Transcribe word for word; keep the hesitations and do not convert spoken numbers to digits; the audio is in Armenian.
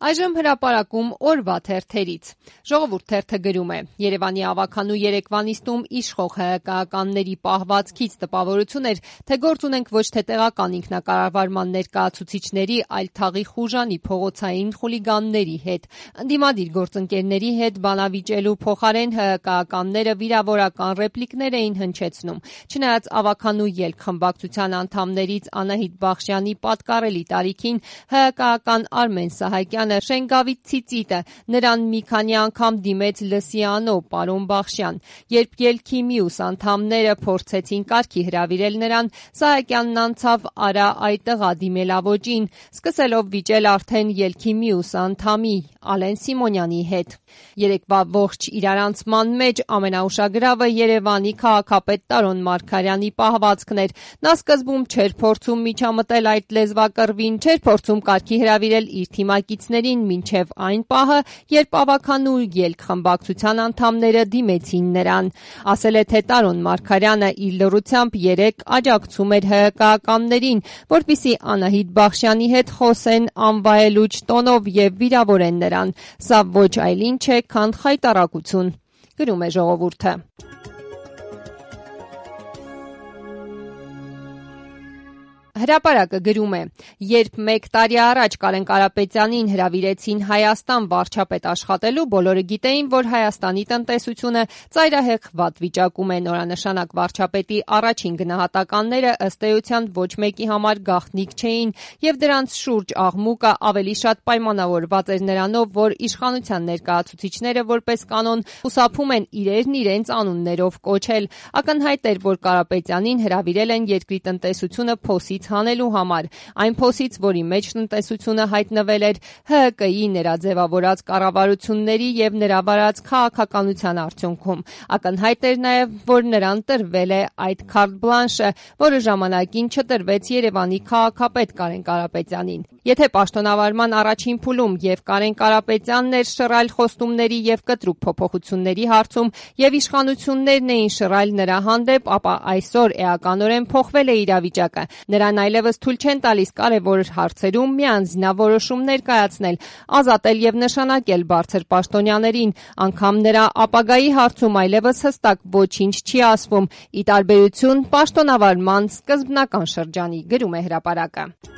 Այժմ հրապարակում օրվա թերթերից։ Ժողովուրդ թերթը գրում է. Երևանի ավագանու Երևանիստում իշխող ՀՀԿ-ականների պահվածքից տպավորություն էր, թե գործ ունենք ոչ թե տեղական ինքնակառավարման ներկայացուցիչների, այլ թաղի խուժանի փողոցային խուլիգանների հետ։ Ընդդիմադիր գործընկերների հետ բանավիճելու փոխարեն ՀՀԿ-ականները վիրավորական ռեպլիկներ էին հնչեցնում։ Չնայած ավագանու ելք խմբակցության անդամներից Անահիտ Բախշյանի պատկառելի տարիքին, ՀՀԿ-ական Արմեն Սահակյանը Շենգավիթ ցիծիտը նրան մի քանի անգամ դիմեց լսիանո, պարոն Բախշյան։ Երբ ելքի մյուս անդամները փորձեցին կարգի հրավիրել նրան, Սահակյանն անցավ արա այտղա դիմելավոճին, սկսելով վիճել արդեն ելքի մյուս անդամի Ալեն Սիմոնյանի հետ։ Երեկվա ողջ իրարանցման մեջ ամենաուշագրավը Երևանի քաղաքապետ Տարոն Մարգարյանի պահվածքն էր։ Նա սկզբում չէր փորձում միջամտել այդ լեզվակռվին, չէր փորձում կարգի հրավիրել իր թիմակիցներին մինչև այն պահը, երբ ավագանու ելք խմբակցության անդամները դիմեցին նրան։ Ասել է, թե Տարոն Մարգարյանը իր լռությամբ երեկ աջակցում էր ՀՀԿ-ականներին, որպեսզի Անահիտ Բախշյանի հետ խոսեն անվայելուչ տոնով եւ վիրավորեն նրան։ Սա ոչ այլ ինչ է, քան խայտառակություն, գրում է Ժողովուրդը։ Հրապարակը գրում է. երբ մեկ տարի առաջ Կարեն Կարապետյանին հրավիրեցին Հայաստան վարչապետ աշխատելու, բոլորը գիտեին, որ Հայաստանի տնտեսությունը ծայրահեղ վատ վիճակում է։ Նորանշանակ վարչապետի առաջին գնահատականները ըստ էության ոչ մեկի համար գաղտնիք չէին, եւ դրանց շուրջ աղմուկը ավելի շատ պայմանավորված էր նրանով, որ իշխանության ներկայացուցիչները որպես կանոն խուսափում են իրերն իրենց անուններով կոչել։ Ակնհայտ էր, որ Կարապետյանին հրավիրել են երկրի տնտեսությունը փոսից հանելու համար, այն փոսից, որի մեջ տնտեսությունը հայտնվել էր ՀՀԿ-ի նրա ձևավորած կառավարությունների եւ նրա վարած քաղաքականության արդյունքում։ Ակնհայտ էր նաեւ, որ նրան տրվել է այդ քարտ բլանշը, որը ժամանակին չտրվեց Երևանի քաղաքապետ Կարեն Կարապետյանին։ Եթե պաշտոնավարման առաջին փուլում եւ Կարեն Կարապետյանն էր շռայլ խոստումների եւ կտրուկ փոփոխությունների հարցում եւ իշխանություններն էին շռայլ նրա հանդեպ, ապա այսօր էականորեն փոխվել է իրավիճակը։ Նրան այլևս թույլ չեն տալիս կարևոր հարցերում միանձնավորոշումներ կայացնել, ազատել եւ նշանակել բարձր պաշտոնյաներին, անգամ նրա ապագայի հարցում այլևս հստակ ոչինչ չի ասվում, ի տարբերություն պաշտոնավարման սկզբնական շրջանի, գրում է հրապարակը։